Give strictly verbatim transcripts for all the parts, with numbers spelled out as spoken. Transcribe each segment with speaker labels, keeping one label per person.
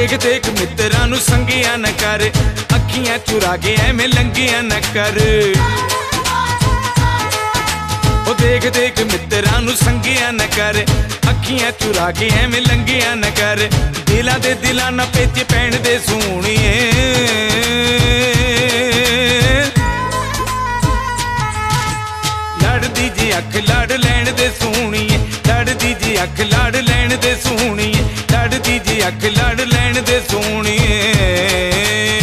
Speaker 1: देख देख मित्रां नू संगिया न कर, अखियां चुरा के एवें लंगिया न कर। ओ देख देख मित्रां नू संगिया न कर, अखियां चुरा के एवें लंगिया न कर। दिलां दे दिलां ना पेच पैण दे सोहणीए, लड़दी जी अख लड़ लैण दे सोहणीए, लड़दी जी अख लड़ लैण दे सोहणीए, लड़दी जी अख लड़ लैण दे सोहणीए।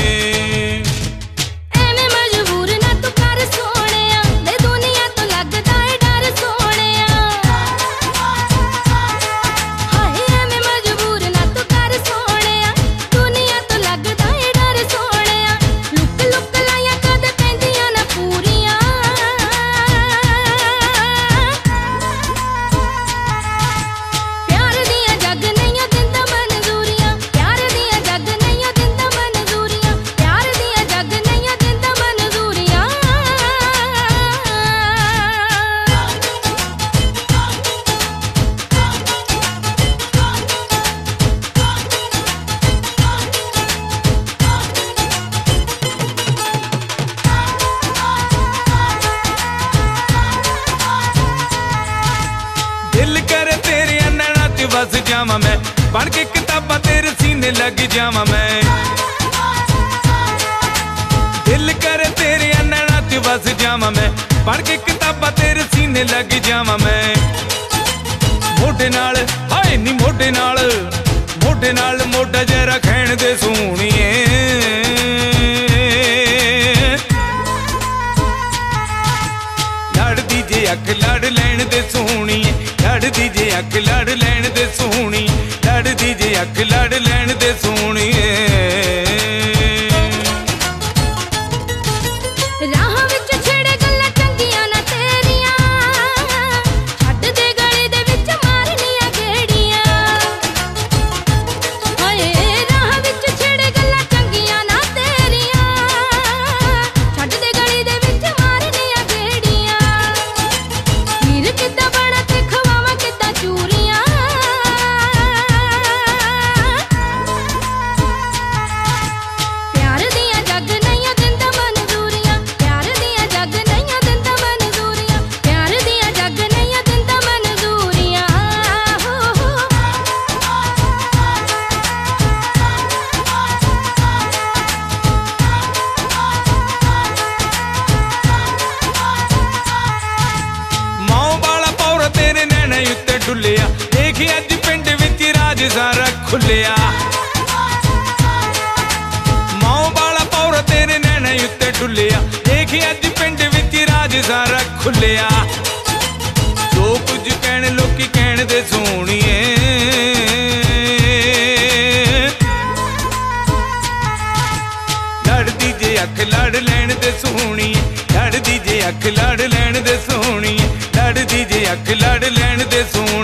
Speaker 1: दिल करे तेरे नैना च बस जावा मैं, बन के किताबां तेरे सीने लग जावा मैं। दिल करे तेरे नैना च बस जावा मैं, बन के किताबां तेरे सीने लग जावा मैं। मोढे नाल हाय नी मोढे नाल, मोढे नाल मोढा जरा खैण दे सोहणीए, लड़दी जे अख लड़ लैण दे सोहणीए, लड़दी जे अख लड़ लैण दे सोहणी, लड़दी जे अख लड़ लैण दे सोहणीए।
Speaker 2: राह विच छेड़े गल्लां चंगियां ना तेरियां, छड्ड दे गले दे विच मारनियां गेड़ियां। हाय राह विच छेड़े गल्लां चंगियां ना तेरियां, छड्ड दे गले दे विच मारनियां गेड़ियां। हीर किद्दां बड़ा ते खवावां किद्दां चूरियां, प्यार दियां जग नहीं दिंदा मंजूरियां, प्यार दियां जग नहीं दिंदा मंजूरियां, प्यार दियां जग नहीं दिंदा मंजूरियां। हो हो
Speaker 1: माओ वाला पौर तेरे नैना उत्ते डुल्लिया, देखी अज पिंड विच राज सारा खुलिया। माओ वाला पौर तेरे नैना उत्ते डुल्लिया, देखी अज पिंड विच राज सारा खुलिया। जो कुछ कहण लोकी कहण दे सोहणीए, लड़दी जे अख लड़ लैण दे सोहणीए, लड़दी जे अख लड़ लैण दे सोहणीए, लड़दी जे अख लड़ लैण दे सोहणीए।